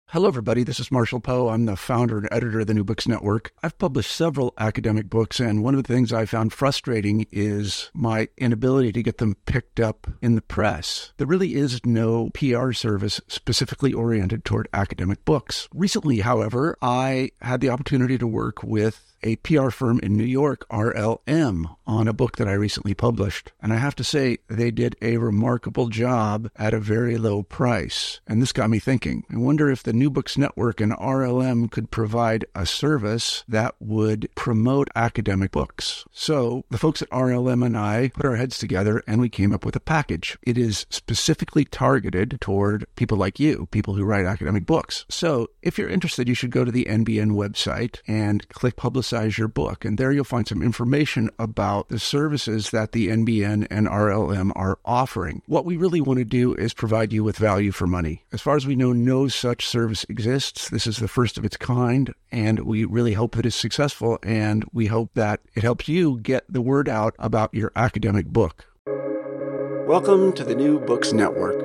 Hello, everybody. This is Marshall Poe. I'm the founder and editor of the New Books Network. I've published several academic books, and one of the things I found frustrating is my inability to get them picked up in the press. There really is no PR service specifically oriented toward academic books. Recently, however, I had the opportunity to work with a PR firm in New York, RLM, on a book that I recently published. And I have to say, they did a remarkable job at a very low price. And this got me thinking. I wonder if the New Books Network and RLM could provide a service that would promote academic books. So the folks at RLM and I put our heads together and we came up with a package. It is specifically targeted toward people like you, people who write academic books. So if you're interested, you should go to the NBN website and click Publicize Your Book. And there you'll find some information about the services that the NBN and RLM are offering. What we really want to do is provide you with value for money. As far as we know, no such service exists. This is the first of its kind, and we really hope that it's successful, and we hope that it helps you get the word out about your academic book. Welcome to the New Books Network.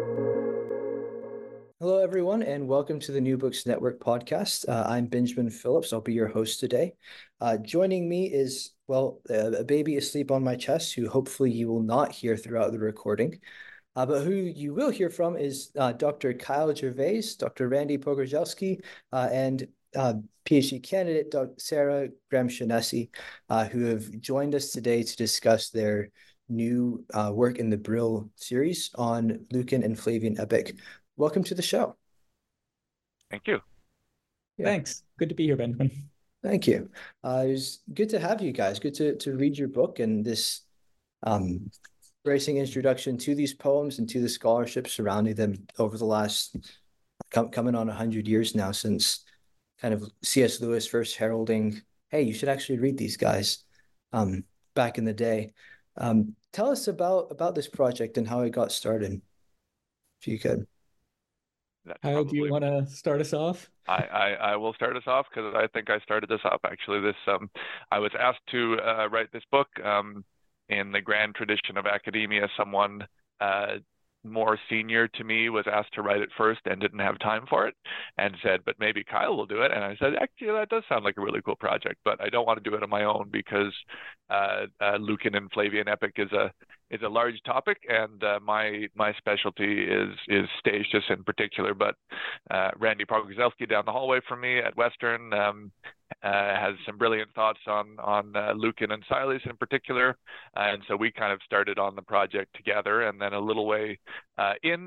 Hello, everyone, and welcome to the New Books Network podcast. I'm Benjamin Phillips. I'll be your host today. Joining me is, a baby asleep on my chest who hopefully you will not hear throughout the recording. But who you will hear from is Dr. Kyle Gervais, Dr. Randy Pogorzelski, and PhD candidate Dr. Sarah Graham-Shaughnessy, who have joined us today to discuss their new work in the Brill series on Lucan and Flavian epic. Welcome to the show. Thank you. Yeah. Thanks. Good to be here, Benjamin. Thank you. It was good to have you guys. Good to read your book and this bracing introduction to these poems and to the scholarship surrounding them over the last coming on 100 years now since kind of C.S. Lewis first heralding, hey, you should actually read these guys back in the day. Tell us about this project and how it got started, if you could. Kyle, do you want to start us off? I will start us off because I think I started this off actually. I was asked to write this book. In the grand tradition of academia, someone more senior to me was asked to write it first and didn't have time for it and said, but maybe Kyle will do it. And I said, actually, that does sound like a really cool project, but I don't want to do it on my own because Lucan and Flavian epic is a large topic, and my specialty is Statius in particular. But Randy Pogorzelski down the hallway from me at Western has some brilliant thoughts on Lucan and Silas in particular, and so we kind of started on the project together. And then a little way in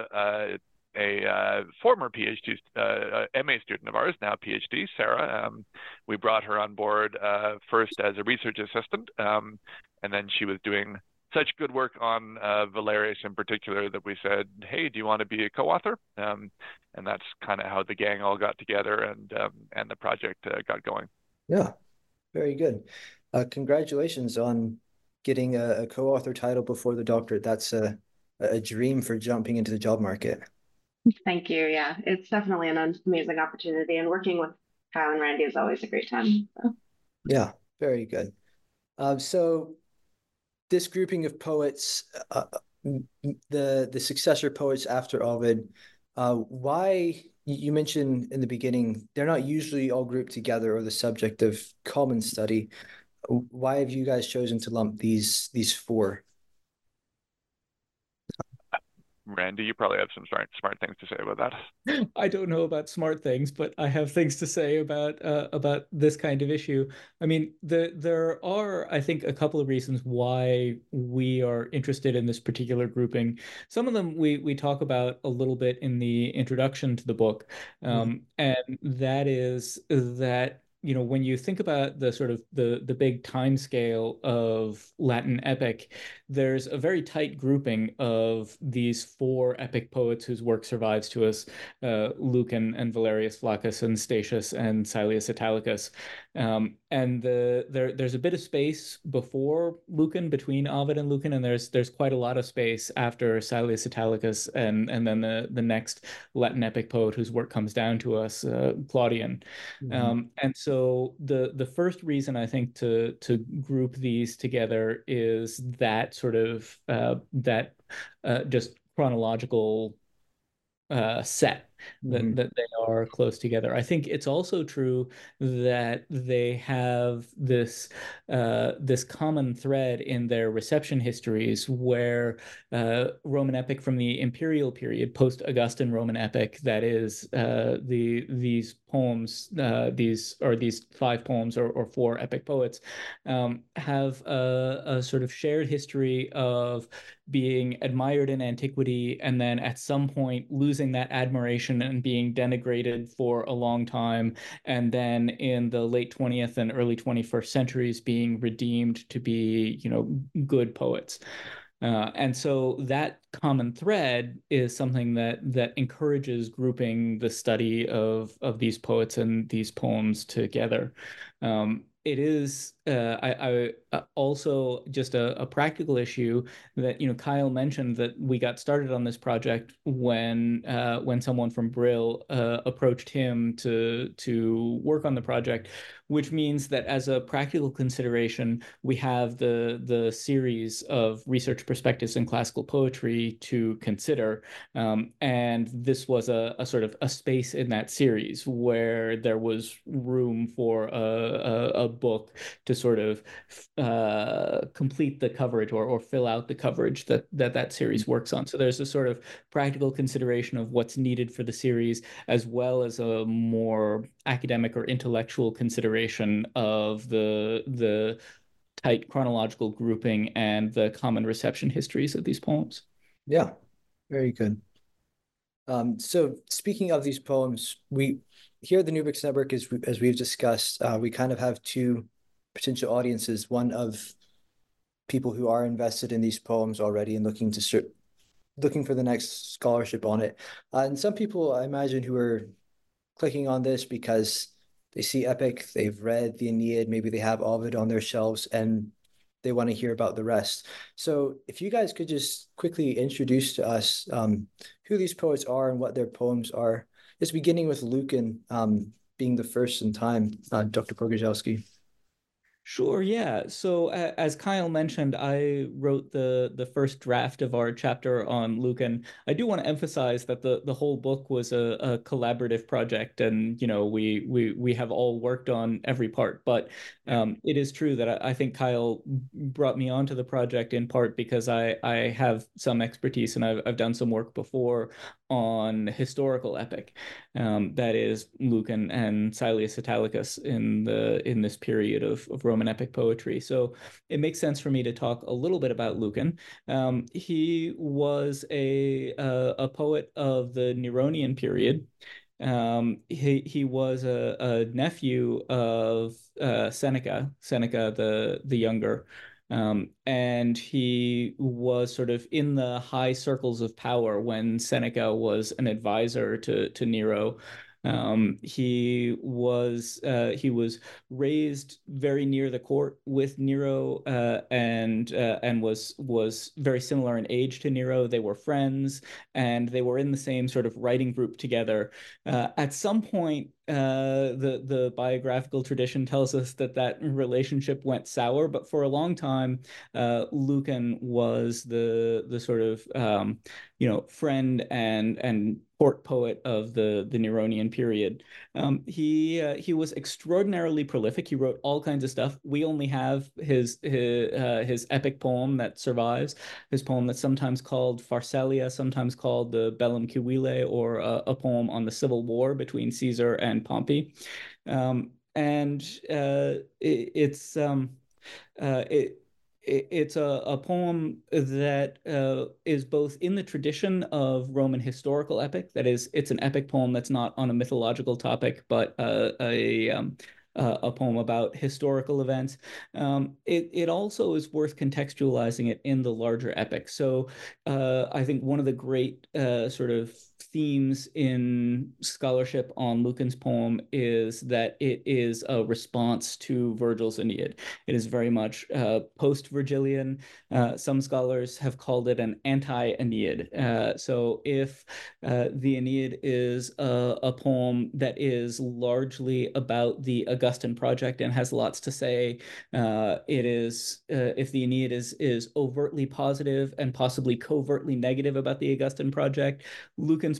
a former PhD, MA student of ours, now PhD, Sarah. We brought her on board first as a research assistant, and then she was doing such good work on Valerius in particular that we said, hey, do you want to be a co-author? And that's kind of how the gang all got together and the project got going. Yeah, very good. Congratulations on getting a co-author title before the doctorate. That's a dream for jumping into the job market. Thank you. Yeah, it's definitely an amazing opportunity, and working with Kyle and Randy is always a great time. So. Yeah, very good. So this grouping of poets, the successor poets after Ovid, why, you mentioned in the beginning, they're not usually all grouped together or the subject of common study. Why have you guys chosen to lump these four? Randy, you probably have some smart things to say about that. I don't know about smart things, but I have things to say about this kind of issue. I mean, there are, I think, a couple of reasons why we are interested in this particular grouping. Some of them we talk about a little bit in the introduction to the book, and that is that, you know, when you think about the sort of the big time scale of Latin epic, there's a very tight grouping of these four epic poets whose work survives to us, Lucan and Valerius Flaccus and Statius and Silius Italicus. And there's a bit of space before Lucan, between Ovid and Lucan, and there's quite a lot of space after Silius Italicus and then the next Latin epic poet whose work comes down to us, Claudian. And so the first reason I think to group these together is that sort of just chronological set. Mhm. that they are close together. I think it's also true that they have this common thread in their reception histories, where Roman epic from the imperial period, post-Augustan Roman epic, that is these poems, these 5 poems or 4 epic poets, have a sort of shared history of being admired in antiquity, and then at some point losing that admiration and being denigrated for a long time, and then in the late 20th and early 21st centuries being redeemed to be, good poets. And so that common thread is something that encourages grouping the study of these poets and these poems together. It is also just a practical issue that, Kyle mentioned, that we got started on this project when someone from Brill approached him to work on the project, which means that as a practical consideration, we have the series of research perspectives in classical poetry to consider. And this was a sort of a space in that series where there was room for a book to sort of complete the coverage or fill out the coverage that series works on. So there's a sort of practical consideration of what's needed for the series, as well as a more academic or intellectual consideration of the tight chronological grouping and the common reception histories of these poems. Yeah, very good. So speaking of these poems, we here at the New Books Network, as we've discussed, we kind of have 2 potential audiences. One of people who are invested in these poems already and looking for the next scholarship on it, and some people, I imagine, who are clicking on this because they see epic, they've read the Aeneid, maybe they have Ovid on their shelves, and they want to hear about the rest. So if you guys could just quickly introduce to us who these poets are and what their poems are. It's beginning with Lucan being the first in time, Dr. Pogorzelski. Sure, yeah. So as Kyle mentioned, I wrote the first draft of our chapter on Lucan. I do want to emphasize that the whole book was a collaborative project, and we have all worked on every part. But it is true that I think Kyle brought me onto the project in part because I have some expertise, and I've done some work before on historical epic, that is Lucan and Silius Italicus in this period of Roman epic poetry. So it makes sense for me to talk a little bit about Lucan. He was a poet of the Neronian period. He was a nephew of Seneca the younger. And he was sort of in the high circles of power when Seneca was an advisor to Nero. He was raised very near the court with Nero, and was very similar in age to Nero. They were friends, and they were in the same sort of writing group together. At some point, the biographical tradition tells us that relationship went sour, but for a long time, Lucan was the sort of friend and court poet of the Neronian period. He was extraordinarily prolific. He wrote all kinds of stuff. We only have his epic poem that survives. His poem that's sometimes called Pharsalia, sometimes called the Bellum Civile, or a poem on the civil war between Caesar and Pompey. And it's a poem that is both in the tradition of Roman historical epic. That is, it's an epic poem that's not on a mythological topic, but a poem about historical events. It also is worth contextualizing it in the larger epic. So I think one of the great sort of themes in scholarship on Lucan's poem is that it is a response to Virgil's Aeneid. It is very much post-Virgilian. Some scholars have called it an anti-Aeneid. So if the Aeneid is a poem that is largely about the Augustan project and has lots to say, it is if the Aeneid is overtly positive and possibly covertly negative about the Augustan project, Lucan's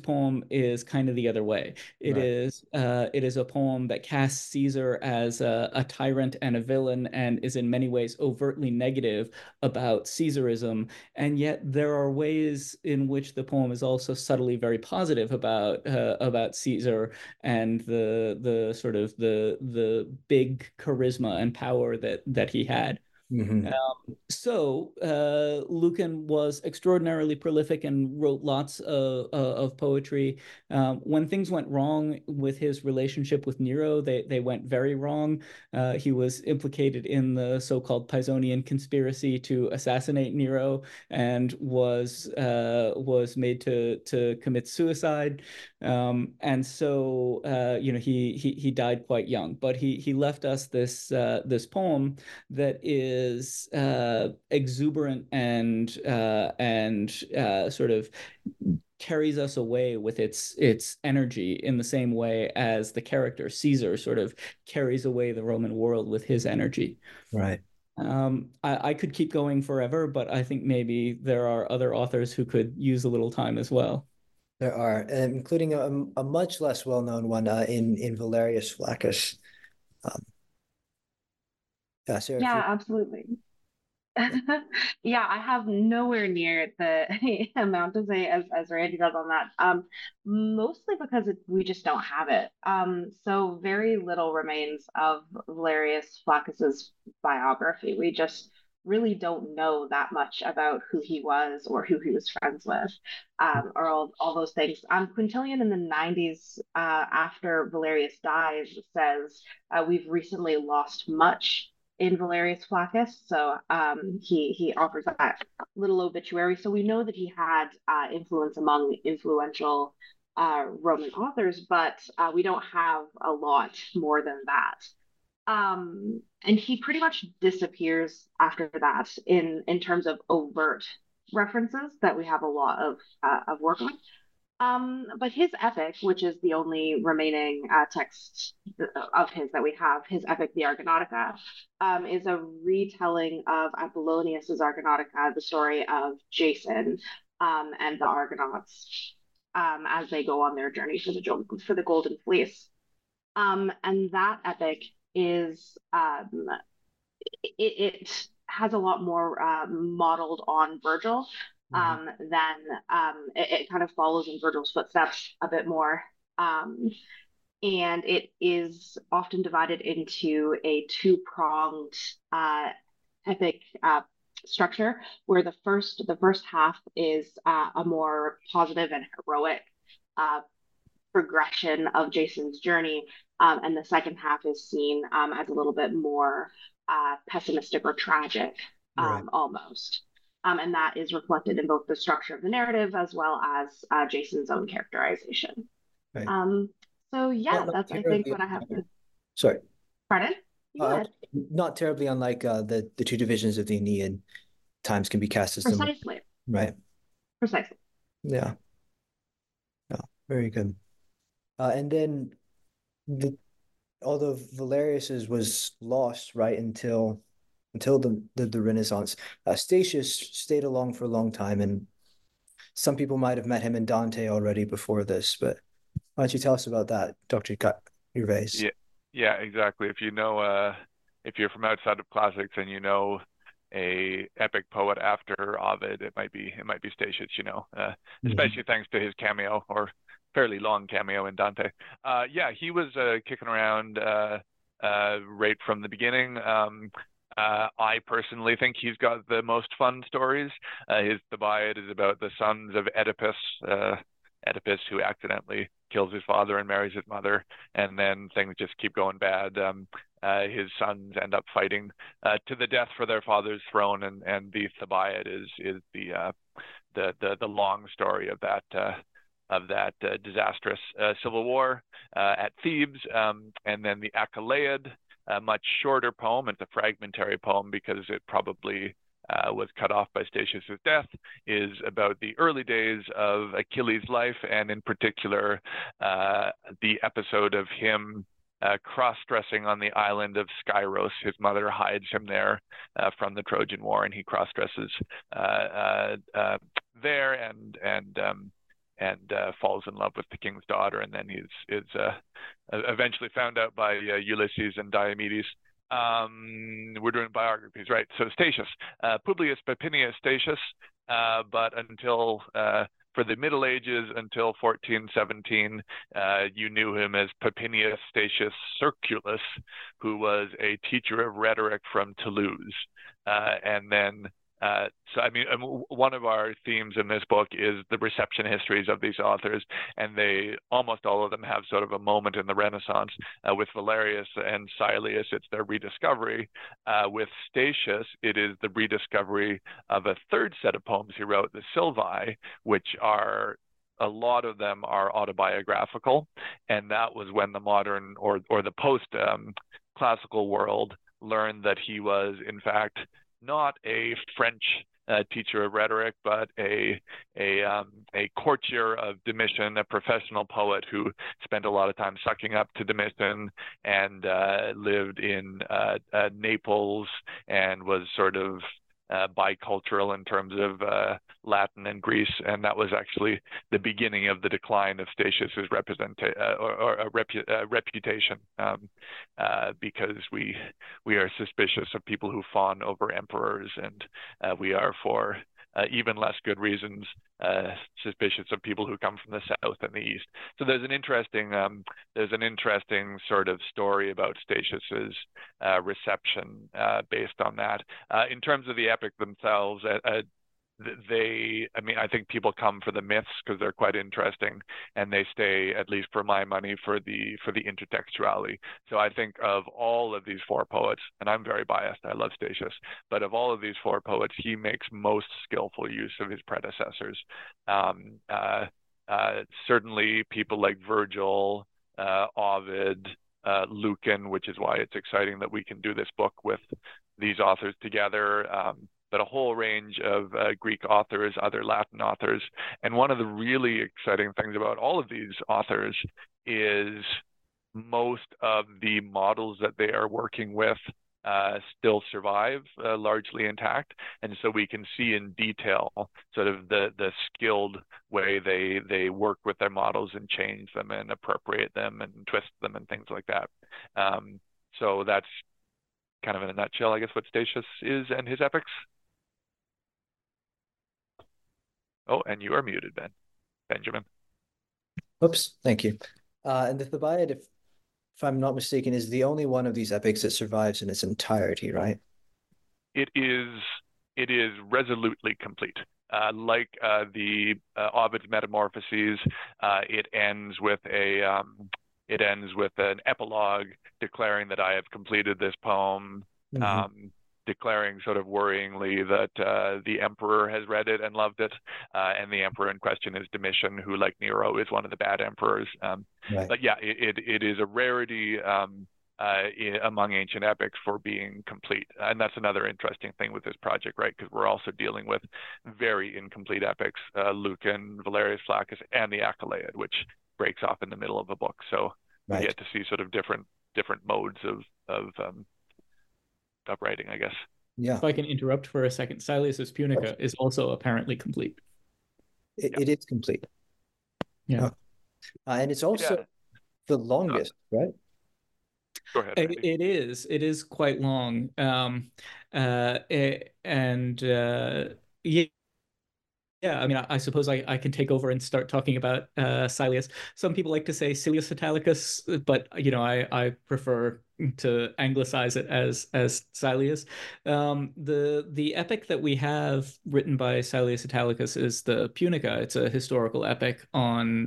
poem is kind of the other way. It is a poem that casts Caesar as a tyrant and a villain, and is in many ways overtly negative about Caesarism, and yet there are ways in which the poem is also subtly very positive about Caesar and the sort of the big charisma and power that he had. Mm-hmm. So Lucan was extraordinarily prolific and wrote lots of poetry. When things went wrong with his relationship with Nero, they went very wrong. He was implicated in the so-called Pisonian conspiracy to assassinate Nero, and was made to commit suicide. And so he died quite young. But he left us this poem that is exuberant and sort of carries us away with its energy, in the same way as the character Caesar sort of carries away the Roman world with his energy. Right. I could keep going forever, but I think maybe there are other authors who could use a little time as well. There are, including a much less well-known one in Valerius Flaccus. Sarah, Yeah, absolutely. Yeah, I have nowhere near the amount to say as Randy does on that. Mostly because we just don't have it. So very little remains of Valerius Flaccus's biography. We just really don't know that much about who he was or who he was friends with, or all those things. Quintilian in the 90s, after Valerius dies, says, we've recently lost much in Valerius Flaccus. So he offers that little obituary. So we know that he had influence among influential Roman authors, but we don't have a lot more than that. And he pretty much disappears after that in terms of overt references that we have a lot of work on. But his epic, which is the only remaining text of his that we have, his epic, the Argonautica, is a retelling of Apollonius's Argonautica, the story of Jason and the Argonauts as they go on their journey for the Golden Fleece. And that epic is it has a lot more modeled on Virgil. It kind of follows in Virgil's footsteps a bit more. And it is often divided into a two-pronged epic structure, where the first half is a more positive and heroic progression of Jason's journey, and the second half is seen as a little bit more pessimistic or tragic, almost. And that is reflected in both the structure of the narrative as well as Jason's own characterization. Right. So yeah, that's I think what I have to. Sorry. Pardon? Not terribly unlike the two divisions of the Aeneid. Times can be cast as similar. Precisely. Right. Precisely. Yeah. Very good. And then although Valerius's was lost right until the Renaissance, Statius stayed along for a long time, and some people might have met him in Dante already before this. But why don't you tell us about that, Dr. Gervais? Yeah, exactly. If you know, if you're from outside of classics and you know a epic poet after Ovid, it might be Statius. Especially thanks to his cameo, or fairly long cameo, in Dante. He was kicking around right from the beginning. I personally think he's got the most fun stories. His Thebaid is about the sons of Oedipus, who accidentally kills his father and marries his mother, and then things just keep going bad. His sons end up fighting to the death for their father's throne, and the Thebaid is the long story of that disastrous civil war at Thebes, and then the Achilleid, a much shorter poem. It's a fragmentary poem because it probably was cut off by Statius's death, is about the early days of Achilles' life, and in particular the episode of him cross-dressing on the island of Skyros. His mother hides him there from the Trojan War, and he cross-dresses there, and falls in love with the king's daughter, and then is eventually found out by Ulysses and Diomedes. We're doing biographies, right? So Statius, Publius Papinius Statius, but until for the Middle Ages, until 1417, you knew him as Papinius Statius Circulus, who was a teacher of rhetoric from Toulouse. And then so, I mean, one of our themes in this book is the reception histories of these authors, and almost all of them have sort of a moment in the Renaissance. With Valerius and Silius, it's their rediscovery. With Statius, it is the rediscovery of a third set of poems he wrote, the Silvae, which are, a lot of them are autobiographical, and that was when the modern or the post classical world learned that he was, in fact, not a French teacher of rhetoric, but a courtier of Domitian, a professional poet who spent a lot of time sucking up to Domitian and lived in Naples and was sort of bicultural in terms of Latin and Greece, and that was actually the beginning of the decline of Statius's reputation, because we are suspicious of people who fawn over emperors, and we are, for even less good reasons, suspicious of people who come from the south and the east. So there's an interesting sort of story about Statius's reception based on that. In terms of the epic themselves, I think people come for the myths because they're quite interesting, and they stay, at least for my money, for the intertextuality. So I think of all of these four poets, and I'm very biased, I love Statius, but of all of these four poets, he makes most skillful use of his predecessors. Certainly people like Virgil, Ovid, Lucan, which is why it's exciting that we can do this book with these authors together, but a whole range of Greek authors, other Latin authors. And one of the really exciting things about all of these authors is most of the models that they are working with still survive, largely intact. And so we can see in detail sort of the skilled way they work with their models and change them and appropriate them and twist them and things like that. So that's kind of in a nutshell, I guess, what Statius is and his epics. Oh, and you are muted, Benjamin. Oops, thank you. And the Thebaid, if I'm not mistaken, is the only one of these epics that survives in its entirety, right? It is resolutely complete. Like the Ovid's Metamorphoses, it ends with an epilogue declaring that I have completed this poem. Mm-hmm. Declaring sort of worryingly that the emperor has read it and loved it, and the emperor in question is Domitian, who, like Nero, is one of the bad emperors. Right. But yeah, it is a rarity among ancient epics for being complete, and that's another interesting thing with this project, right? Because we're also dealing with very incomplete epics, Lucan, Valerius Flaccus, and the Achaemenid, which breaks off in the middle of a book. So right. We get to see sort of different modes of writing, I guess. Yeah. If I can interrupt for a second, Silius's Punica is also apparently complete. It is complete. Yeah. And it's also the longest, right? Go ahead. It is quite long. Yeah, I mean, I suppose I can take over and start talking about Silius. Some people like to say Silius Italicus, but I prefer to anglicize it as Silius. The epic that we have written by Silius Italicus is the Punica. It's a historical epic on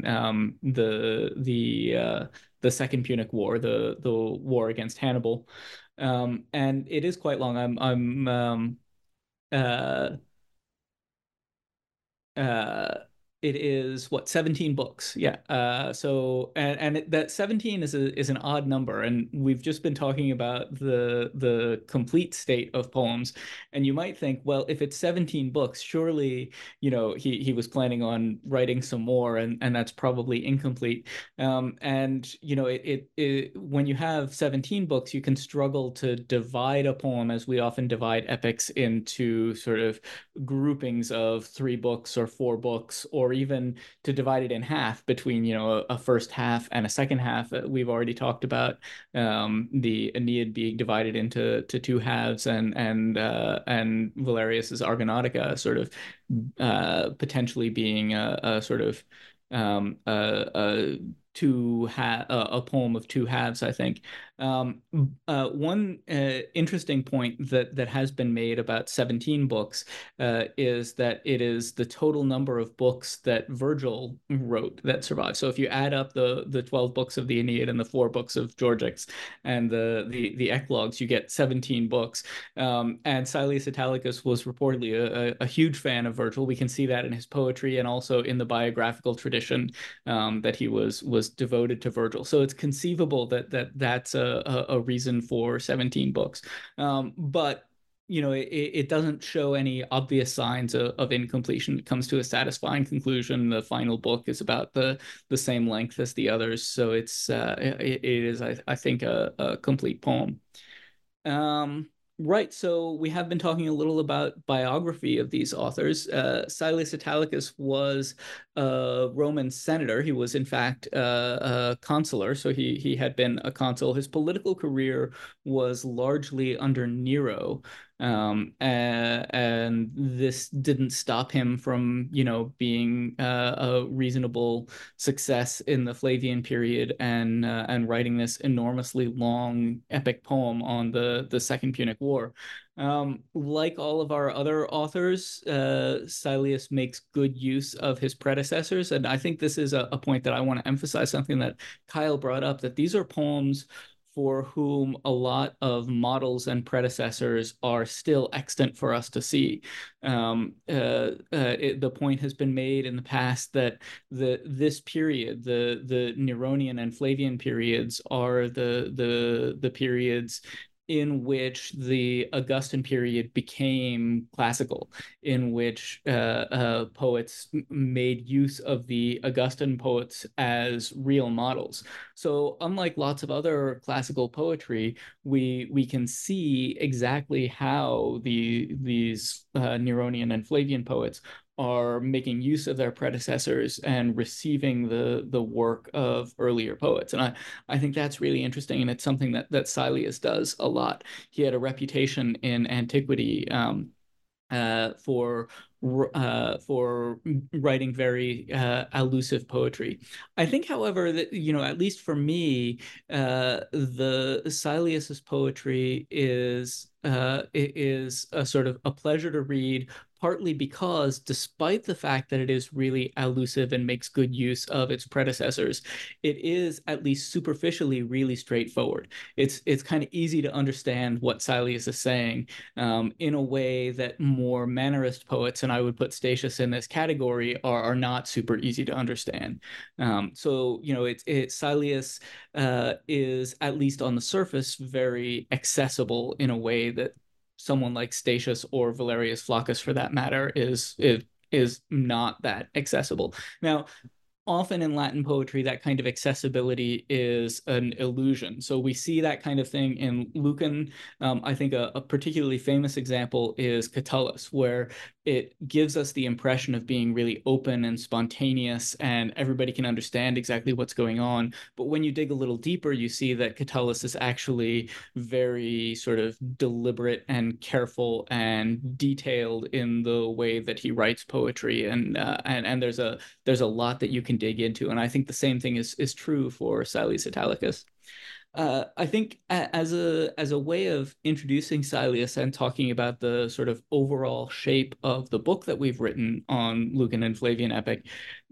the Second Punic War, the war against Hannibal, and it is quite long. It is 17 books. Yeah. So that 17 is an odd number, and we've just been talking about the complete state of poems. And you might think, well, if it's 17 books, surely he was planning on writing some more, and that's probably incomplete. And when you have 17 books, you can struggle to divide a poem, as we often divide epics, into sort of groupings of 3 books or 4 books, or even to divide it in half between, a first half and a second half. We've already talked about the Aeneid being divided into two halves, and Valerius's Argonautica sort of potentially being a sort of a a poem of two halves, I think. One interesting point that has been made about 17 books is that it is the total number of books that Virgil wrote that survive. So if you add up the 12 books of the Aeneid and the 4 books of Georgics and the Eclogues, you get 17 books. And Silius Italicus was reportedly a huge fan of Virgil. We can see that in his poetry and also in the biographical tradition that he was devoted to Virgil. So it's conceivable that's a reason for 17 books. But it doesn't show any obvious signs of incompletion. It comes to a satisfying conclusion. The final book is about the same length as the others, so it is, I think, a complete poem. Right, so we have been talking a little about biography of these authors. Silius Italicus was a Roman senator. He was, in fact, a consular, so he had been a consul. His political career was largely under Nero, and this didn't stop him from, being a reasonable success in the Flavian period and writing this enormously long epic poem on the Second Punic War. Like all of our other authors, Silius makes good use of his predecessors, and I think this is a point that I want to emphasize, something that Kyle brought up, that these are poems for whom a lot of models and predecessors are still extant for us to see. The point has been made in the past that this period, the Neronian and Flavian periods, are the periods in which the Augustan period became classical, in which poets made use of the Augustan poets as real models. So unlike lots of other classical poetry, we can see exactly how these Neronian and Flavian poets are making use of their predecessors and receiving the work of earlier poets. And I think that's really interesting, and it's something that Silius does a lot. He had a reputation in antiquity for writing very allusive poetry. I think, however, that at least for me, the Silius's poetry is a sort of a pleasure to read, partly because, despite the fact that it is really allusive and makes good use of its predecessors, it is, at least superficially, really straightforward. It's kind of easy to understand what Silius is saying in a way that more mannerist poets, and I would put Statius in this category, are not super easy to understand. So Silius is, at least on the surface, very accessible in a way that someone like Statius or Valerius Flaccus, for that matter, is not that accessible. Now, often in Latin poetry, that kind of accessibility is an illusion. So we see that kind of thing in Lucan. I think a particularly famous example is Catullus, where it gives us the impression of being really open and spontaneous, and everybody can understand exactly what's going on. But when you dig a little deeper, you see that Catullus is actually very sort of deliberate and careful and detailed in the way that he writes poetry, and there's a lot that you can dig into. And I think the same thing is true for Silius Italicus. I think as a way of introducing Silius and talking about the sort of overall shape of the book that we've written on Lucan and Flavian epic,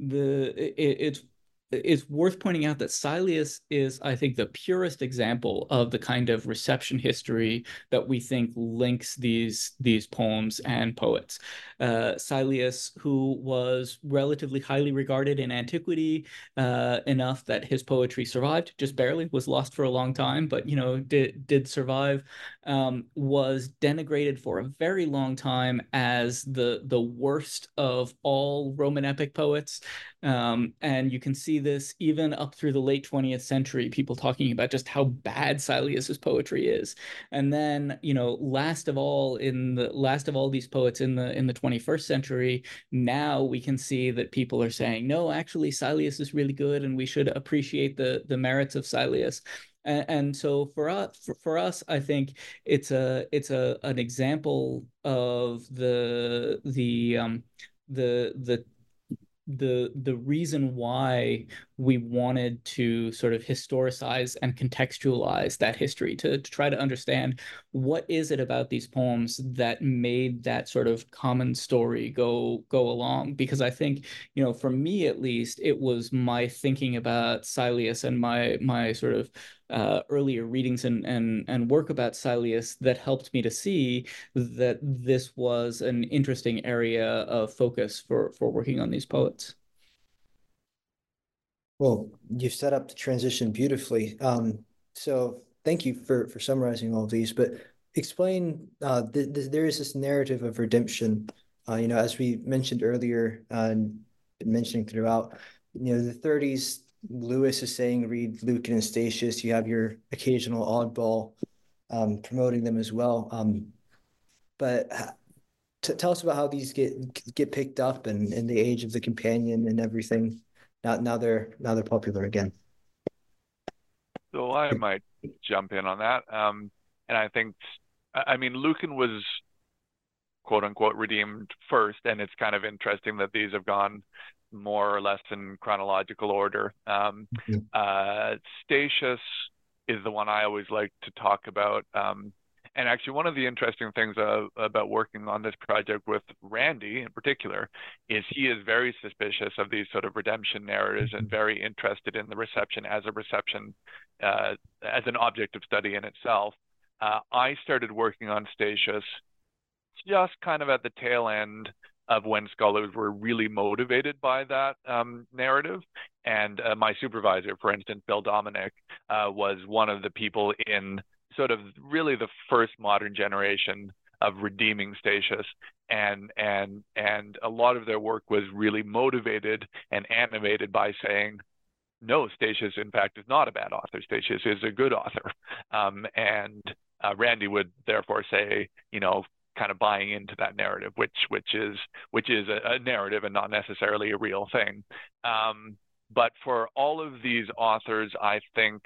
it's worth pointing out that Silius is, I think, the purest example of the kind of reception history that we think links these poems and poets. Silius, who was relatively highly regarded in antiquity, enough that his poetry survived, just barely, was lost for a long time, but did survive, was denigrated for a very long time as the worst of all Roman epic poets. And you can see this even up through the late 20th century, people talking about just how bad Silius's poetry is. And then, last of all these poets in the 21st century, now we can see that people are saying, no, actually Silius is really good and we should appreciate the merits of Silius. And so for us, I think it's an example of the reason why we wanted to sort of historicize and contextualize that history to try to understand what is it about these poems that made that sort of common story go along. Because I think, for me at least, it was my thinking about Silius and my sort of earlier readings and work about Silius that helped me to see that this was an interesting area of focus for working on these poets. Well, you've set up the transition beautifully. So thank you for summarizing all of these, but explain, there is this narrative of redemption, as we mentioned earlier, and been mentioning throughout, the 30s, Lewis is saying, read Lucan and Statius. You have your occasional oddball promoting them as well. But tell us about how these get picked up and in the age of the companion and everything. Now they're popular again. So I might jump in on that. And I think, Lucan was quote unquote redeemed first, and it's kind of interesting that these have gone more or less in chronological order. Statius is the one I always like to talk about. And actually, one of the interesting things about working on this project with Randy in particular is he is very suspicious of these sort of redemption narratives and very interested in the reception as an object of study in itself. I started working on Statius just kind of at the tail end of when scholars were really motivated by that narrative. And my supervisor, for instance, Bill Dominic, was one of the people in sort of really the first modern generation of redeeming Statius, and a lot of their work was really motivated and animated by saying, no, Statius in fact is not a bad author. Statius is a good author, and Randy would therefore say, kind of buying into that narrative, which is a narrative and not necessarily a real thing. But for all of these authors, I think,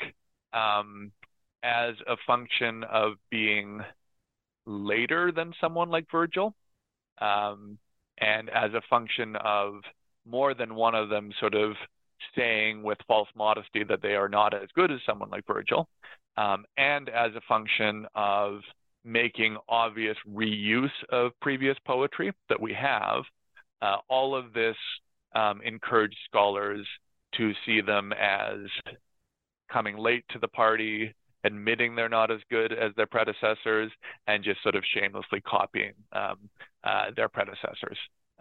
as a function of being later than someone like Virgil, and as a function of more than one of them sort of saying with false modesty that they are not as good as someone like Virgil, and as a function of making obvious reuse of previous poetry that we have, all of this encouraged scholars to see them as coming late to the party, admitting they're not as good as their predecessors, and just sort of shamelessly copying their predecessors.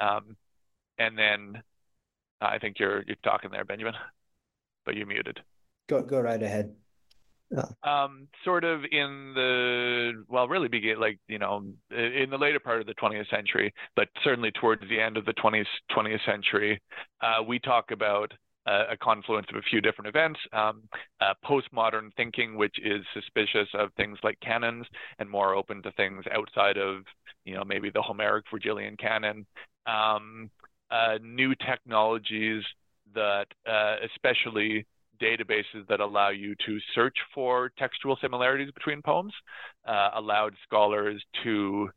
And then I think you're talking there, Benjamin, but you muted. Go right ahead. Sort of in really begin in the later part of the 20th century, but certainly towards the end of the 20th century, we talk about a confluence of a few different events. Postmodern thinking, which is suspicious of things like canons and more open to things outside of, maybe the Homeric Virgilian canon. New technologies that, especially databases that allow you to search for textual similarities between poems, allowed scholars to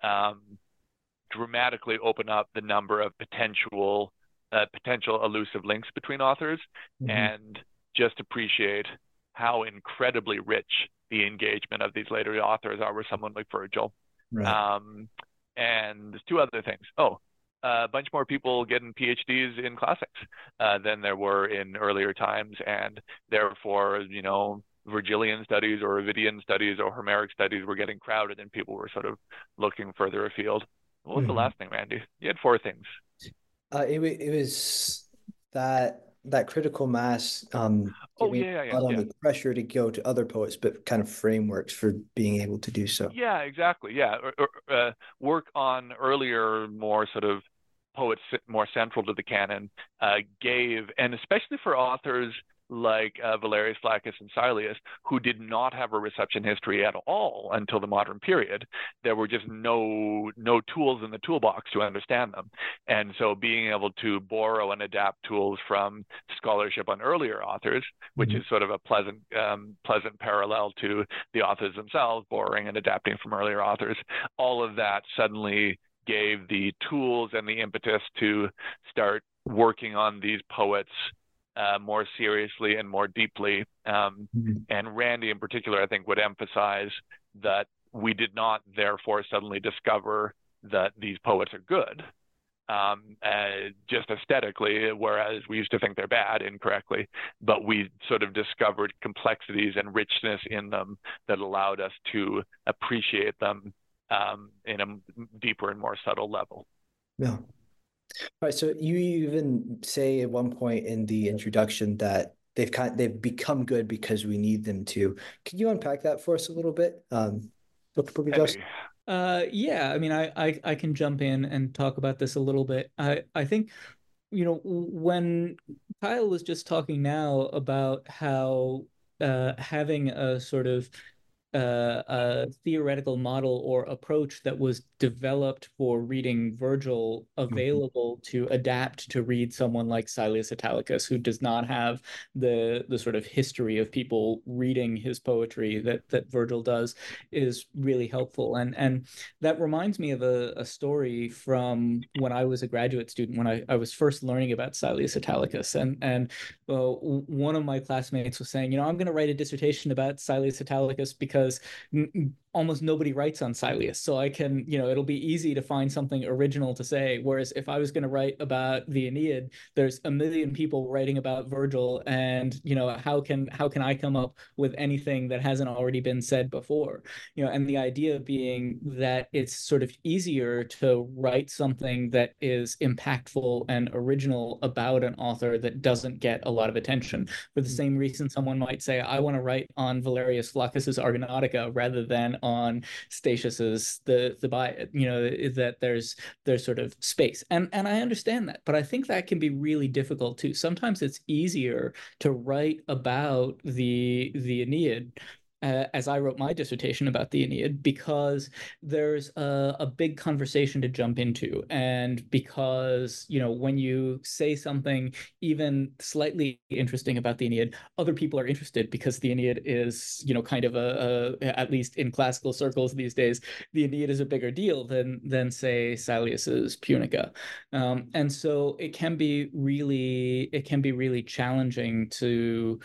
dramatically open up the number of potential elusive links between authors, and just appreciate how incredibly rich the engagement of these later authors are with someone like Virgil. Right. And there's two other things. A bunch more people getting PhDs in classics than there were in earlier times, and therefore, Virgilian studies or Ovidian studies or Homeric studies were getting crowded, and people were sort of looking further afield. What was the last thing, Randy? You had four things. It was that critical mass. The pressure to go to other poets, but kind of frameworks for being able to do so. Yeah, exactly. Yeah, work on earlier, more sort of poets more central to the canon gave, and especially for authors like Valerius Flaccus and Silius, who did not have a reception history at all until the modern period. There were just no tools in the toolbox to understand them. And so being able to borrow and adapt tools from scholarship on earlier authors, which is sort of a pleasant parallel to the authors themselves, borrowing and adapting from earlier authors, all of that suddenly gave the tools and the impetus to start working on these poets more seriously and more deeply. And Randy in particular, I think, would emphasize that we did not therefore suddenly discover that these poets are good, just aesthetically, whereas we used to think they're bad incorrectly, but we sort of discovered complexities and richness in them that allowed us to appreciate them in a deeper and more subtle level. Yeah. All right, so you even say at one point in the introduction that they've become good because we need them to. Can you unpack that for us a little bit, Dr. Purvis? Yeah, I mean, I can jump in and talk about this a little bit. I think, when Kyle was just talking now about how having a sort of a theoretical model or approach that was developed for reading Virgil available to adapt to read someone like Silius Italicus, who does not have the sort of history of people reading his poetry that Virgil does, is really helpful. And that reminds me of a story from when I was a graduate student, when I was first learning about Silius Italicus. And one of my classmates was saying, I'm going to write a dissertation about Silius Italicus because almost nobody writes on Silius, so I can, it'll be easy to find something original to say. Whereas if I was going to write about the Aeneid, there's a million people writing about Virgil, and how can I come up with anything that hasn't already been said before? And the idea being that it's sort of easier to write something that is impactful and original about an author that doesn't get a lot of attention. For the same reason, someone might say, I want to write on Valerius Flaccus's Argonautica rather than on Statius's the Thebaid, that there's sort of space. And I understand that, but I think that can be really difficult too. Sometimes it's easier to write about the Aeneid, as I wrote my dissertation about the Aeneid, because there's a big conversation to jump into. And because, when you say something even slightly interesting about the Aeneid, other people are interested because the Aeneid is, kind of at least in classical circles these days, the Aeneid is a bigger deal than say, Silius's Punica. And so it can be really challenging to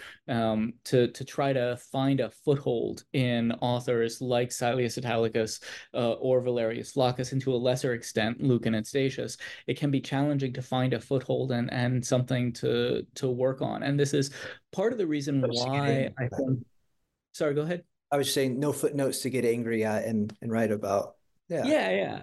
try to find a foothold in authors like Silius Italicus or Valerius Flaccus, and to a lesser extent Lucan and Statius. It can be challenging to find a foothold and something to work on. And this is part of the reason why I think. Sorry, go ahead. I was saying no footnotes to get angry at and write about. Yeah.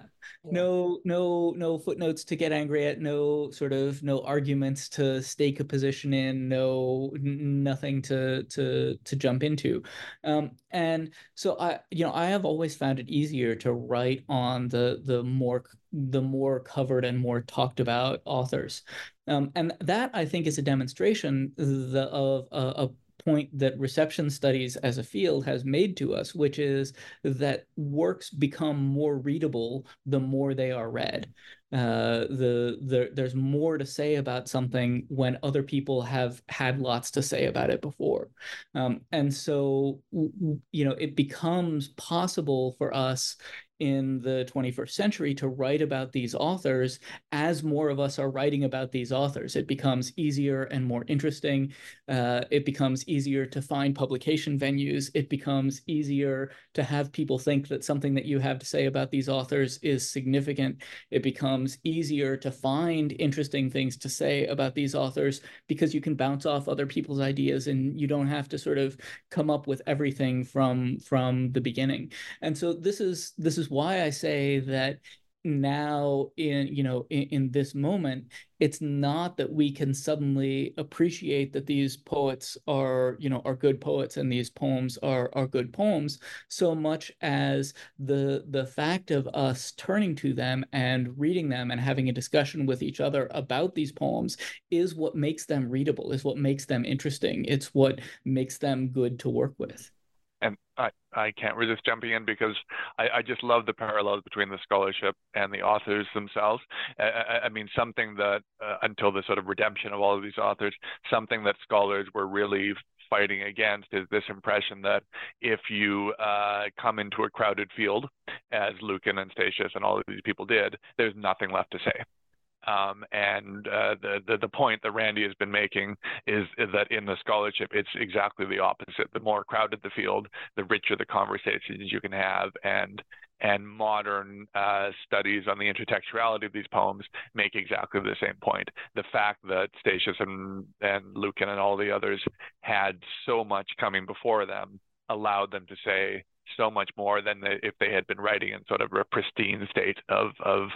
No footnotes to get angry at, no arguments to stake a position in, nothing to jump into. And so I have always found it easier to write on the more covered and more talked about authors. And that, I think, is a demonstration of a point that reception studies as a field has made to us, which is that works become more readable the more they are read. There's more to say about something when other people have had lots to say about it before. And so, it becomes possible for us in the 21st century to write about these authors as more of us are writing about these authors. It becomes easier and more interesting. It becomes easier to find publication venues. It becomes easier to have people think that something that you have to say about these authors is significant. It becomes easier to find interesting things to say about these authors because you can bounce off other people's ideas and you don't have to sort of come up with everything from the beginning. And so this is why I say that now in this moment, it's not that we can suddenly appreciate that these poets are good poets and these poems are good poems, so much as the fact of us turning to them and reading them and having a discussion with each other about these poems is what makes them readable, is what makes them interesting. It's what makes them good to work with. And I can't resist jumping in because I just love the parallels between the scholarship and the authors themselves. I mean, something that until the sort of redemption of all of these authors, something that scholars were really fighting against is this impression that if you come into a crowded field, as Lucan and Statius and all of these people did, there's nothing left to say. And the point that Randy has been making is that in the scholarship, it's exactly the opposite. The more crowded the field, the richer the conversations you can have. And modern studies on the intertextuality of these poems make exactly the same point. The fact that Statius and Lucan and all the others had so much coming before them allowed them to say so much more than if they had been writing in sort of a pristine state of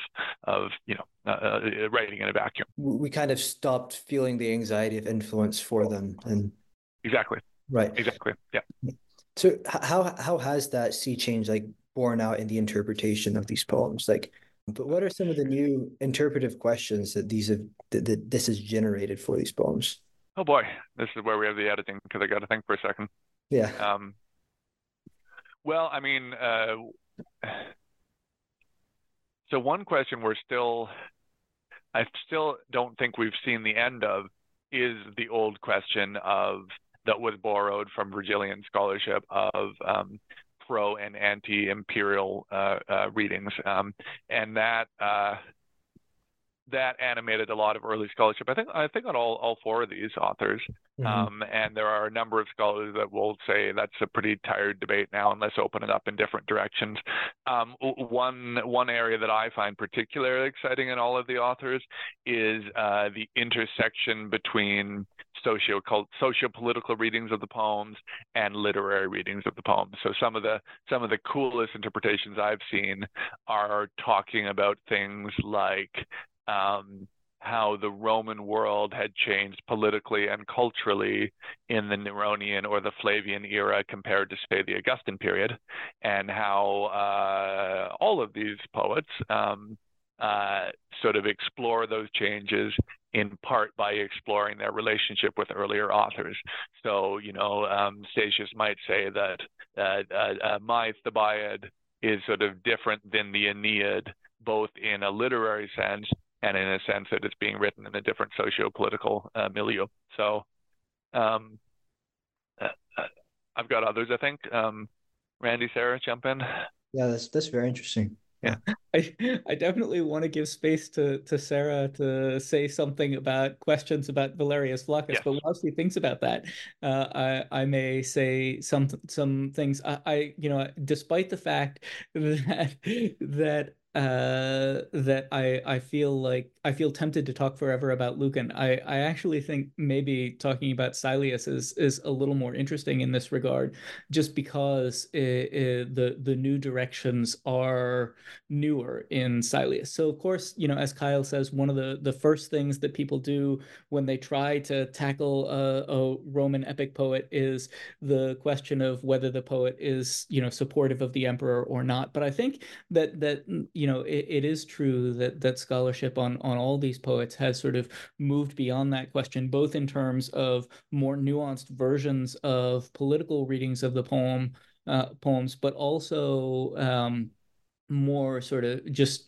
writing in a vacuum. We kind of stopped feeling the anxiety of influence for them, and exactly right, exactly, yeah. So how has that sea change like borne out in the interpretation of these poems? Like, but what are some of the new interpretive questions that this has generated for these poems? Oh boy, this is where we have the editing because I got to think for a second. Yeah. Well, I mean, so one question I still don't think we've seen the end of is the old question that was borrowed from Virgilian scholarship of pro and anti-imperial readings, and that animated a lot of early scholarship. I think on all four of these authors. Mm-hmm. And there are a number of scholars that will say that's a pretty tired debate now, and let's open it up in different directions. One area that I find particularly exciting in all of the authors is the intersection between socio-political readings of the poems and literary readings of the poems. So some of the coolest interpretations I've seen are talking about things like how the Roman world had changed politically and culturally in the Neronian or the Flavian era compared to, say, the Augustan period, and how all of these poets sort of explore those changes in part by exploring their relationship with earlier authors. So, Statius might say that my Thebaid is sort of different than the Aeneid, both in a literary sense and in a sense that it's being written in a different socio-political milieu. So I've got others, I think. Randy, Sarah, jump in. Yeah, that's very interesting. Yeah, I definitely want to give space to Sarah to say something about questions about Valerius Flaccus, yes. But while she thinks about that, I may say some things. I despite the fact that I feel tempted to talk forever about Lucan. I actually think maybe talking about Silius is a little more interesting in this regard, just because the new directions are newer in Silius. So of course, as Kyle says, one of the first things that people do when they try to tackle a Roman epic poet is the question of whether the poet is supportive of the emperor or not. But I think that it is true that scholarship on all these poets has sort of moved beyond that question, both in terms of more nuanced versions of political readings of the poems, but also more sort of just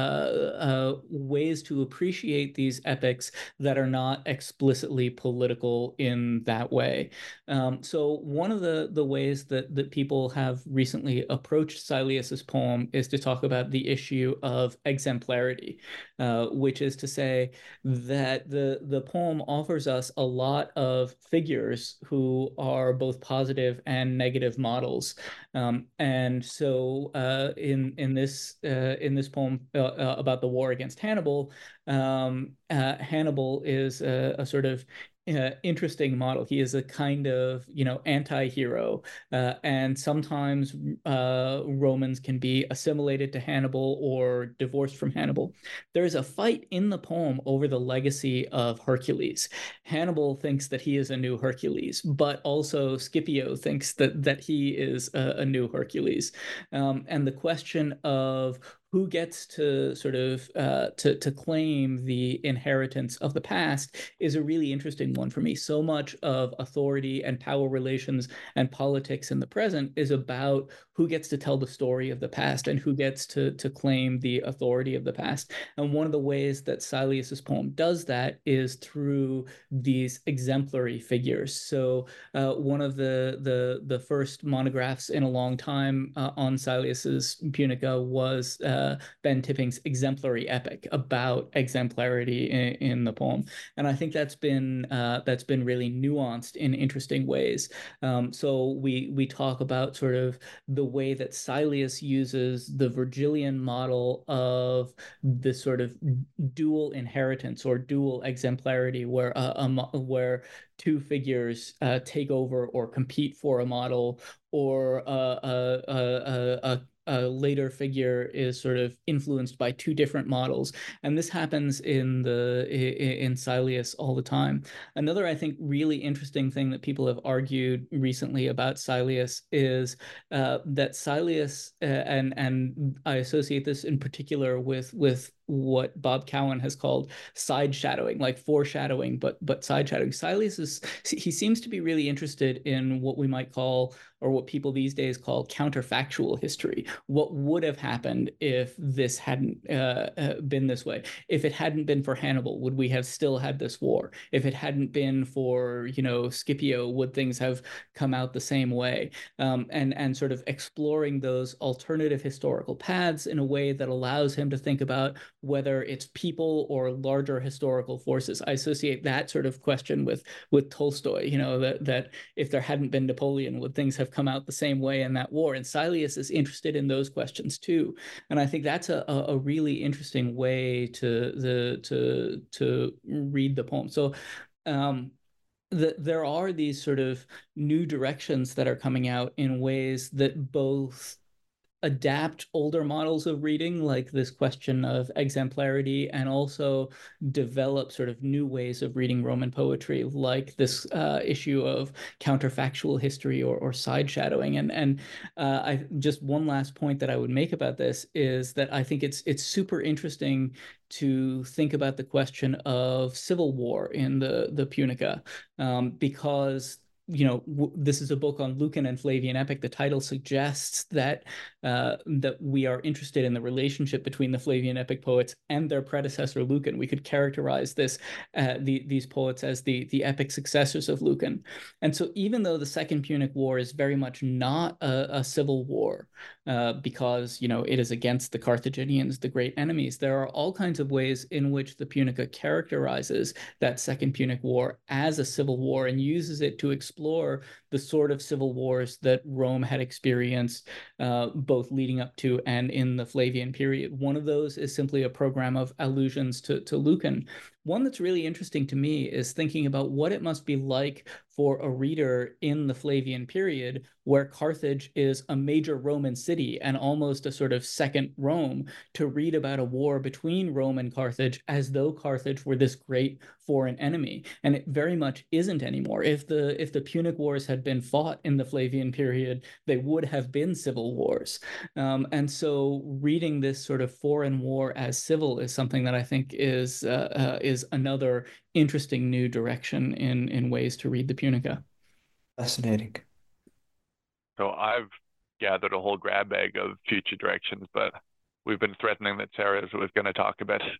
ways to appreciate these epics that are not explicitly political in that way. So one of the ways that people have recently approached Silius's poem is to talk about the issue of exemplarity, which is to say that the poem offers us a lot of figures who are both positive and negative models. And so in this poem about the war against Hannibal, Hannibal is a sort of interesting model. He is a kind of, anti-hero, and sometimes Romans can be assimilated to Hannibal or divorced from Hannibal. There's a fight in the poem over the legacy of Hercules. Hannibal thinks that he is a new Hercules, but also Scipio thinks that he is a new Hercules. And the question of who gets to sort of to claim the inheritance of the past is a really interesting one for me. So much of authority and power relations and politics in the present is about who gets to tell the story of the past and who gets to claim the authority of the past. And one of the ways that Silius's poem does that is through these exemplary figures. So one of the first monographs in a long time on Silius's Punica was Ben Tipping's exemplary epic about exemplarity in the poem, and I think that's been really nuanced in interesting ways. So we talk about sort of the way that Silius uses the Virgilian model of the sort of dual inheritance or dual exemplarity, where two figures take over or compete for a model, or a later figure is sort of influenced by two different models, and this happens in Silius all the time. Another, I think, really interesting thing that people have argued recently about Silius is that Silius, and I associate this in particular with what Bob Cowan has called side shadowing, like foreshadowing, but side shadowing. Silius he seems to be really interested in what we might call, or what people these days call, counterfactual history. What would have happened if this hadn't been this way? If it hadn't been for Hannibal, would we have still had this war? If it hadn't been for, Scipio, would things have come out the same way? And sort of exploring those alternative historical paths in a way that allows him to think about whether it's people or larger historical forces. I associate that sort of question with Tolstoy, that if there hadn't been Napoleon, would things have come out the same way in that war? And Silius is interested in those questions too. And I think that's a really interesting way to read the poem. So there are these sort of new directions that are coming out in ways that both adapt older models of reading, like this question of exemplarity, and also develop sort of new ways of reading Roman poetry, like this issue of counterfactual history or side shadowing. And I just one last point that I would make about this is that I think it's super interesting to think about the question of civil war in the Punica, because this is a book on Lucan and Flavian epic. The title suggests that that we are interested in the relationship between the Flavian epic poets and their predecessor Lucan. We could characterize these poets as the epic successors of Lucan. And so, even though the Second Punic War is very much not a civil war, because it is against the Carthaginians, the great enemies, there are all kinds of ways in which the Punica characterizes that Second Punic War as a civil war and uses it to explore the sort of civil wars that Rome had experienced, both leading up to and in the Flavian period. One of those is simply a program of allusions to Lucan. One that's really interesting to me is thinking about what it must be like for a reader in the Flavian period, where Carthage is a major Roman city and almost a sort of second Rome, to read about a war between Rome and Carthage as though Carthage were this great foreign enemy. And it very much isn't anymore. If the Punic Wars had been fought in the Flavian period, they would have been civil wars. And so reading this sort of foreign war as civil is something that I think is another interesting new direction in ways to read the Punica. Fascinating. So I've gathered a whole grab bag of future directions, but we've been threatening that Sarah was going to talk a bit.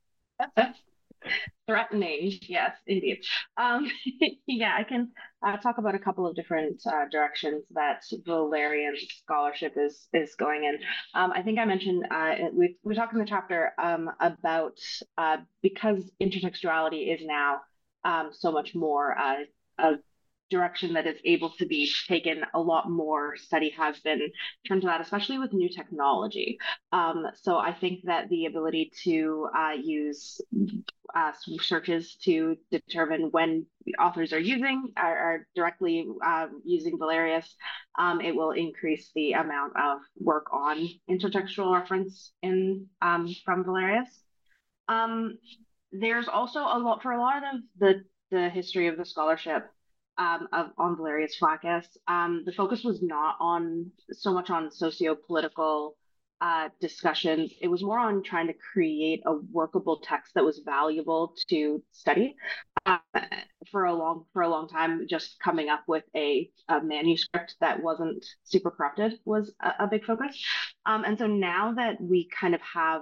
Threatening, yes, indeed. Yeah, I can talk about a couple of different directions that Valerian scholarship is going in. I think I mentioned we talked in the chapter about because intertextuality is now so much more a direction that is able to be taken. A lot more study has been turned to that, especially with new technology. So I think that the ability to use searches to determine when authors are directly using Valerius. It will increase the amount of work on intertextual reference from Valerius. There's also for a lot of the history of the scholarship on Valerius Flaccus. The focus was not so much on socio-political discussions. It was more on trying to create a workable text that was valuable to study. For a long time, just coming up with a manuscript that wasn't super corrupted was a big focus. And so now that we kind of have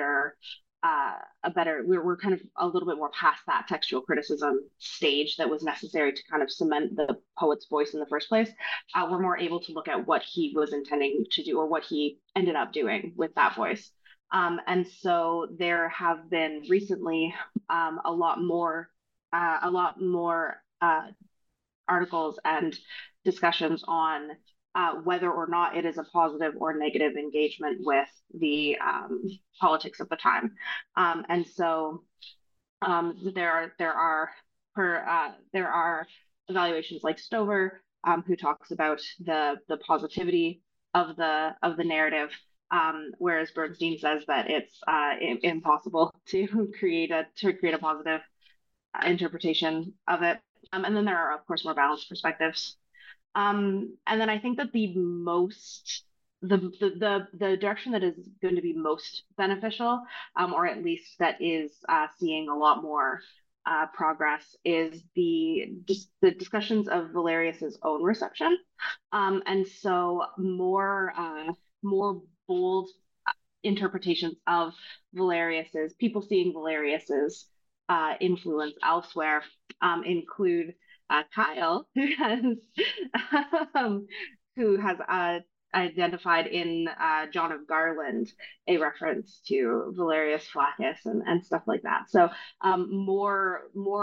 we're kind of a little bit more past that textual criticism stage that was necessary to kind of cement the poet's voice in the first place. We're more able to look at what he was intending to do or what he ended up doing with that voice. And so there have been recently a lot more articles and discussions on whether or not it is a positive or negative engagement with the politics of the time. And so there are evaluations like Stover, who talks about the positivity of the narrative, whereas Bernstein says that it's impossible to create a positive interpretation of it. And then there are, of course, more balanced perspectives. And then I think that the direction that is going to be most beneficial, or at least that is seeing a lot more progress, is the discussions of Valerius's own reception, and so more bold interpretations of people seeing Valerius's influence elsewhere include Kyle, who has identified in John of Garland a reference to Valerius Flaccus and stuff like that. So more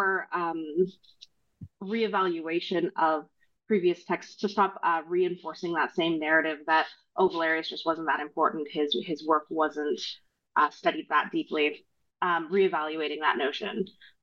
reevaluation of previous texts to stop reinforcing that same narrative that, oh, Valerius just wasn't that important. His work wasn't studied that deeply. Reevaluating that notion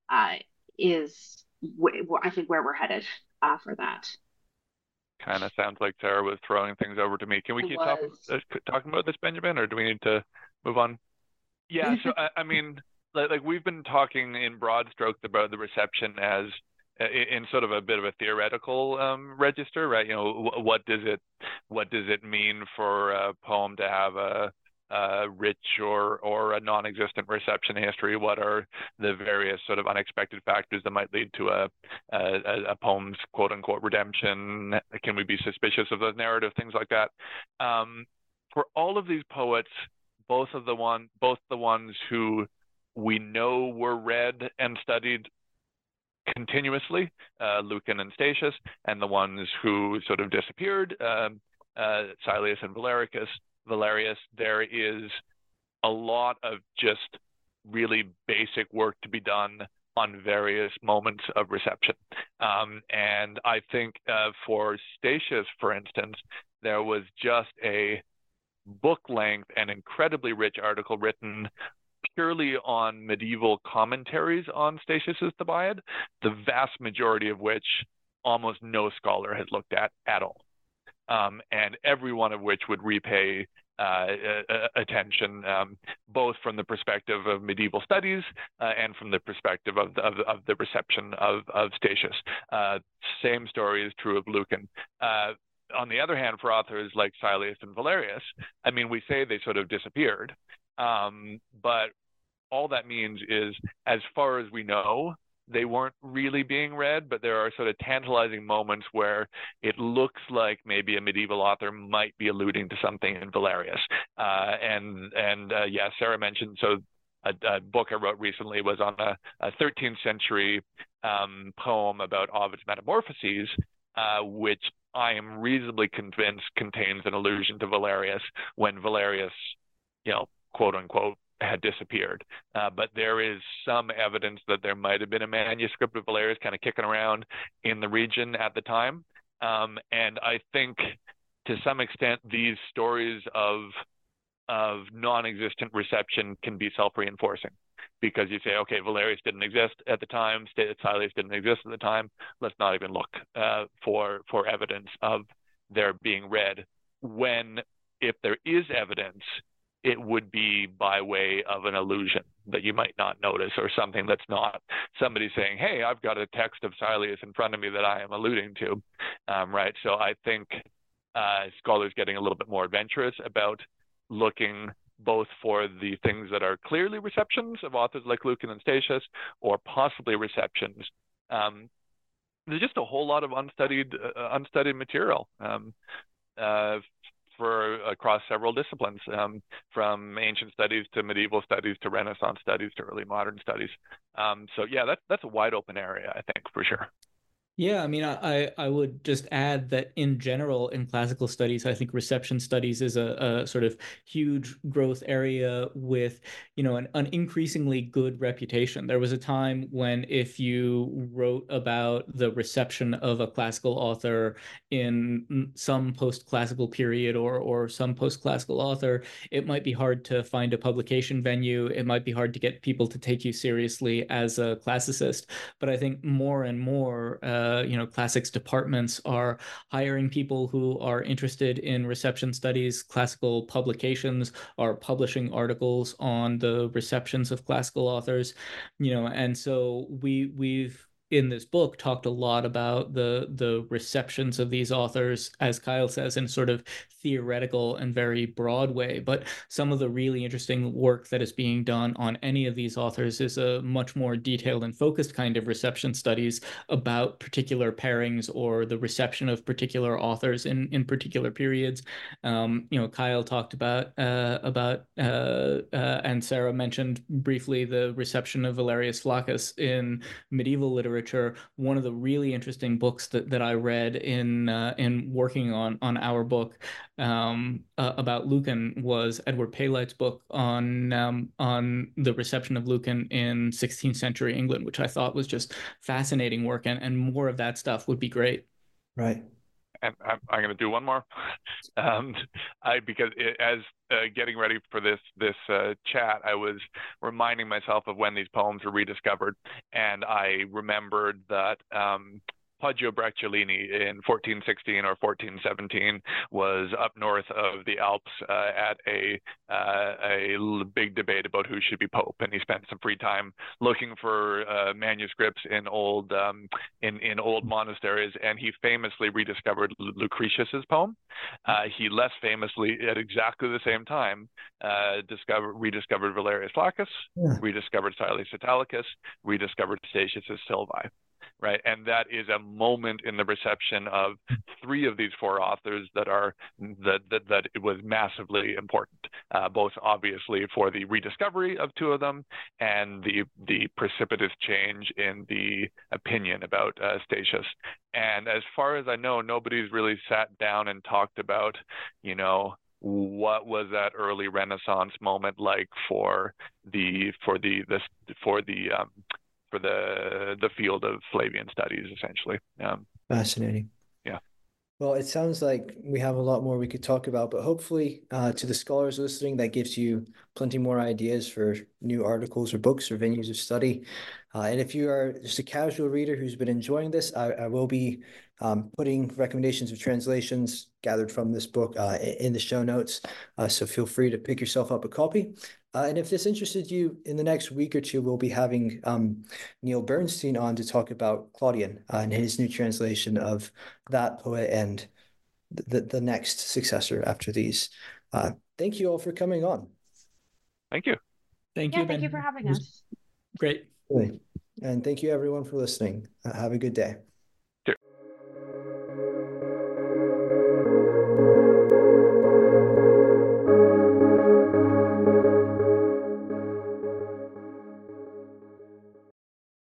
is, I think, where we're headed for that. Kind of sounds like Sarah was throwing things over to me. Can we keep talking about this, Benjamin, or do we need to move on? Yeah, so I mean, like we've been talking in broad strokes about the reception as in sort of a bit of a theoretical register, right? You know, what does it mean for a poem to have a rich or a non-existent reception history? What are the various sort of unexpected factors that might lead to a poem's quote-unquote redemption? Can we be suspicious of those narrative, things like that? For all of these poets, both the ones who we know were read and studied continuously, Lucan and Statius, and the ones who sort of disappeared, Silius and Valerius, there is a lot of just really basic work to be done on various moments of reception. And I think for Statius, for instance, there was just a book-length and incredibly rich article written purely on medieval commentaries on Statius's Thebaid, the vast majority of which almost no scholar has looked at all. And every one of which would repay attention, both from the perspective of medieval studies and from the perspective of the reception of Statius. Same story is true of Lucan. On the other hand, for authors like Silius and Valerius, I mean, we say they sort of disappeared, but all that means is, as far as we know, they weren't really being read, but there are sort of tantalizing moments where it looks like maybe a medieval author might be alluding to something in Valerius. Yeah, Sarah mentioned, so a book I wrote recently was on a 13th century poem about Ovid's Metamorphoses, which I am reasonably convinced contains an allusion to Valerius when Valerius, quote unquote, had disappeared. But there is some evidence that there might have been a manuscript of Valerius kind of kicking around in the region at the time. And I think to some extent these stories of non-existent reception can be self-reinforcing, because you say, okay, Valerius didn't exist at the time, Silius didn't exist at the time. Let's not even look for evidence of their being read. When, if there is evidence, it would be by way of an allusion that you might not notice, or something that's not somebody saying, hey, I've got a text of Silius in front of me that I am alluding to, right? So I think scholars getting a little bit more adventurous about looking both for the things that are clearly receptions of authors like Lucan and Statius, or possibly receptions. There's just a whole lot of unstudied material for across several disciplines, from ancient studies to medieval studies to Renaissance studies to early modern studies. So yeah, that's a wide open area, I think, for sure. Yeah, I mean, I would just add that in general, in classical studies, I think reception studies is a sort of huge growth area with, an increasingly good reputation. There was a time when if you wrote about the reception of a classical author in some post-classical period or some post-classical author, it might be hard to find a publication venue. It might be hard to get people to take you seriously as a classicist. But I think more and more, classics departments are hiring people who are interested in reception studies. Classical publications are publishing articles on the receptions of classical authors, and so we've in this book talked a lot about the receptions of these authors, as Kyle says, in sort of theoretical and very broad way. But some of the really interesting work that is being done on any of these authors is a much more detailed and focused kind of reception studies about particular pairings or the reception of particular authors in particular periods. Kyle talked about and Sarah mentioned briefly the reception of Valerius Flaccus in medieval literature. One of the really interesting books that I read in working on our book about Lucan was Edward Paylight's book on the reception of Lucan in 16th century England, which I thought was just fascinating work, and more of that stuff would be great. Right. And I'm going to do one more, because as getting ready for this chat, I was reminding myself of when these poems were rediscovered, and I remembered that Poggio Bracciolini in 1416 or 1417 was up north of the Alps at a big debate about who should be pope, and he spent some free time looking for manuscripts in old monasteries, and he famously rediscovered Lucretius's poem. He less famously, at exactly the same time, rediscovered Valerius Flaccus, rediscovered Silius Italicus, rediscovered Statius's Sylvae. Right, and that is a moment in the reception of three of these four authors that it was massively important, both obviously for the rediscovery of two of them and the precipitous change in the opinion about Statius. And as far as I know, nobody's really sat down and talked about, what was that early Renaissance moment like for the field of Flavian studies, essentially. Fascinating. Yeah. Well, it sounds like we have a lot more we could talk about, but hopefully to the scholars listening, that gives you plenty more ideas for new articles or books or venues of study. And if you are just a casual reader who's been enjoying this, I will be putting recommendations of translations gathered from this book in the show notes. So feel free to pick yourself up a copy. And if this interested you, in the next week or two, we'll be having Neil Bernstein on to talk about Claudian and his new translation of that poet and the next successor after these. Thank you all for coming on. Thank you. Thank you, Ben. Thank you for having us. Great. And thank you, everyone, for listening. Have a good day.